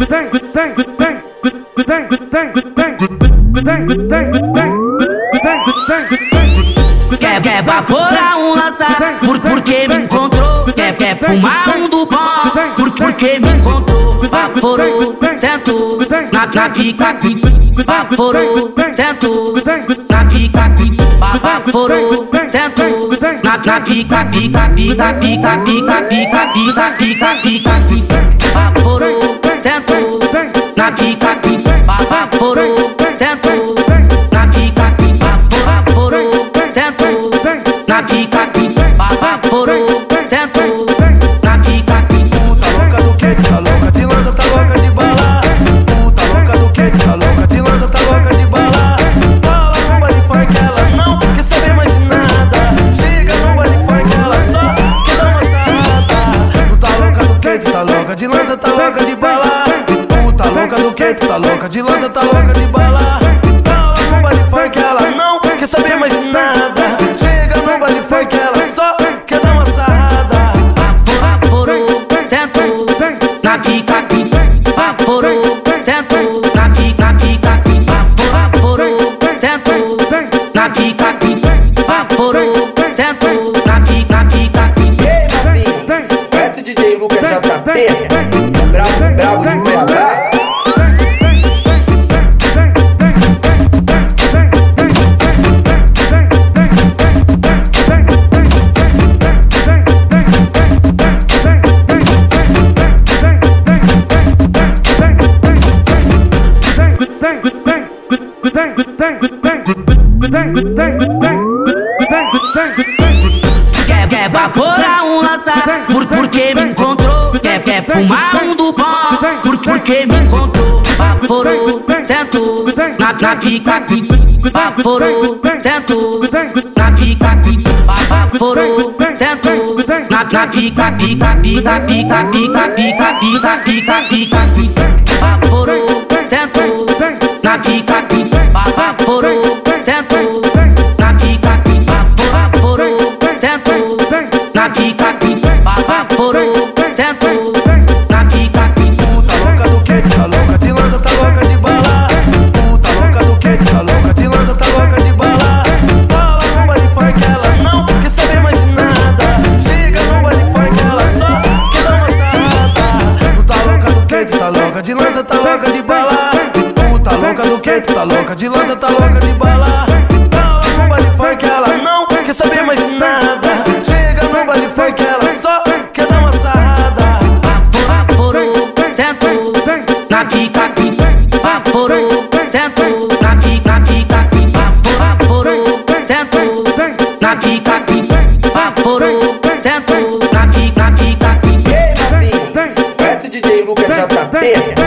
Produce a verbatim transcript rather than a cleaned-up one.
Quer, quer baforar um lançar, por, porque me encontrou. Quer, quer fumar um do bom, por, porque me encontrou. Baforou, sentou, na, na pica, baforou, sentou, na pica, baforou, sentou, na, na pica, pica, pica, pica, pica, pica, pica, pica, pica, baforou, sentou, na pica, baforou, sentou, na pica, baforou, sentou, na pica, baforou, sentou, na pica. Puta louca do quente, tá louca de lança, tá louca de bala. Puta louca do quente, tá louca de lança, tá louca de bala. Bala no baile funk, ela não quer saber mais de nada. Chega no baile funk, ela só quer dar uma sarrada. Tu tá louca do quente, tá louca de lança, tá louca de bala. Puta louca do quente, tá louca de lança, tá louca de bala. Bala no baile funk, ela não quer saber mais de nada. Chega no baile funk, ela só quer dar uma sarrada. Baforou, sentou, na pica, baforou, sentou, na pica, baforou, sentou, na pica, baforou, sentou, na pica, pica. Ei, novinho, conhece o D J Lucas J P? Bravo, bravo de P H. Quer, quer baforar um lançar, por, porque me encontrou. Quer, quer fumar um do bom, por, porque me encontrou. Baforou, sentou, na, na pica, baforou, sentou, na pica, baforou, sentou, na, na pica, pica, pica, pica, pica, pica, pica, pica, pica, baforou, sentou, na pica, baforou, sentou, na pica, baforou, sentou, na pica, baforou, sentou, na pica. Puta louca do quente, tá louca de lança, tá louca de bala. Puta louca do quente, tá louca de lança, tá louca de bala. Bala no baile funk, ela não quer saber mais de nada. Chega no baile funk, ela só quer dar uma sarrada. Tu tá louca do quente, tá louca de lança, tá louca de bala. Puta louca do quente, tá louca de lança, tá louca de bala. Bala no baile funk, ela não quer saber mais de nada. Chega no baile funk, ela só quer dar uma sarrada. Baforou, sentou, na pica, baforou, sentou, na pica, baforou, sentou, na pica, baforou, sentou, na pica, pica. Ei, novinho, conhece o D J Lucas J P?